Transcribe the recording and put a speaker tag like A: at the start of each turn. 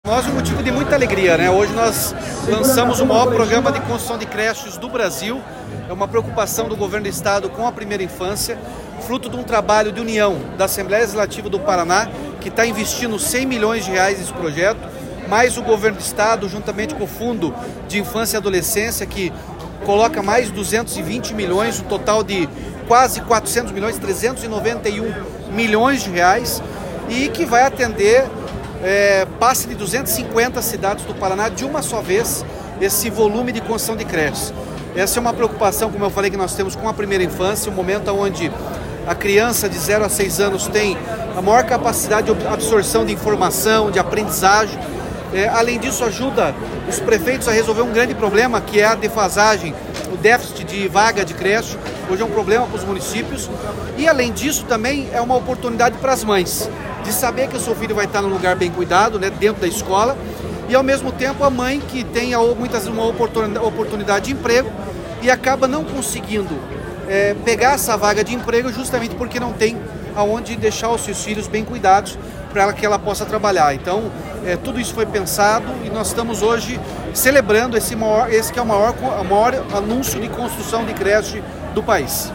A: Nós um motivo de muita alegria, né? Hoje nós lançamos o maior programa de construção de creches do Brasil. É uma preocupação do governo do estado com a primeira infância, fruto de um trabalho de união da Assembleia Legislativa do Paraná, que está investindo 100 milhões de reais nesse projeto, mais o governo do estado, juntamente com o Fundo de Infância e Adolescência, que coloca mais 220 milhões, um total de quase 400 milhões, 391 milhões de reais, e que vai atender passe de 250 cidades do Paraná de uma só vez, esse volume de construção de creches. Essa é uma preocupação, como eu falei, que nós temos com a primeira infância, um momento onde a criança de 0 a 6 anos tem a maior capacidade de absorção de informação, de aprendizagem. Além disso, ajuda os prefeitos a resolver um grande problema, que é a defasagem, o déficit de vaga de creche. Hoje é um problema para os municípios. E, além disso, também é uma oportunidade para as mães, de saber que o seu filho vai estar num lugar bem cuidado, né, dentro da escola, e, ao mesmo tempo, a mãe que tem muitas vezes uma oportunidade de emprego e acaba não conseguindo pegar essa vaga de emprego justamente porque não tem aonde deixar os seus filhos bem cuidados para que ela possa trabalhar. Então, tudo isso foi pensado e nós estamos hoje celebrando esse que é o maior anúncio de construção de creche do país.